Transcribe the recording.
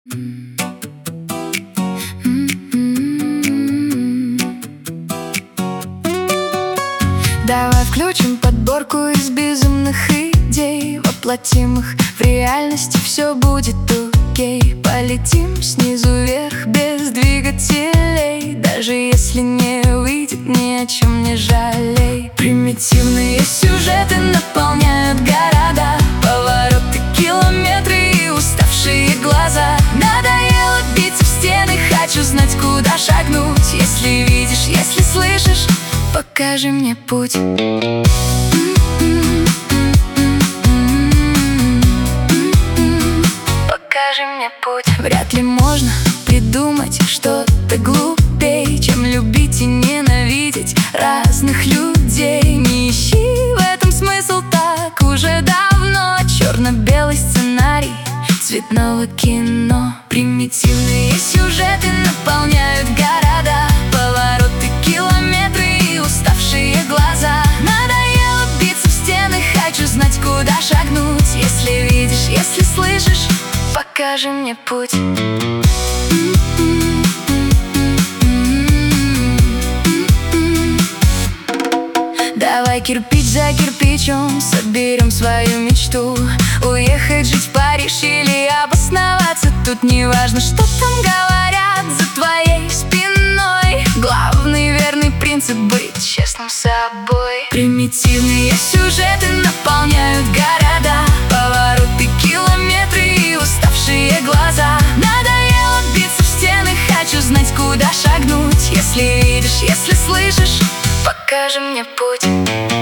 Давай включим подборку из безумных идей, воплотим их в реальности, все будет окей. Полетим снизу вверх без двигателей, даже если не выйдет, ни о чем не жалей. Примитивные сюжеты наполняют города, повороты, километры и уставшие глаза. Надоело биться в стены, хочу знать, куда шагнуть. Если видишь, если слышишь, покажи мне путь. Покажи мне путь. Вряд ли можно придумать что-то глупей, чем любить и ненавидеть разных людей. Не ищи в этом смысл, так уже давно. Черно-белый сценарий цветного кино. Примитивные сюжеты наполняют города, повороты, километры и уставшие глаза. Надоело биться в стены, хочу знать, куда шагнуть. Если видишь, если слышишь, покажи мне путь. Давай кирпич за кирпичом соберем свою мечту. Уехать жить в Париж или обосноваться тут. Не важно, что там говорят за твоей спиной. Главный верный принцип — быть честным с собой. Примитивные сюжеты наполняют города, повороты, километры и уставшие глаза. Надоело биться в стены, хочу знать, куда шагнуть. Если видишь, если слышишь, покажи мне путь.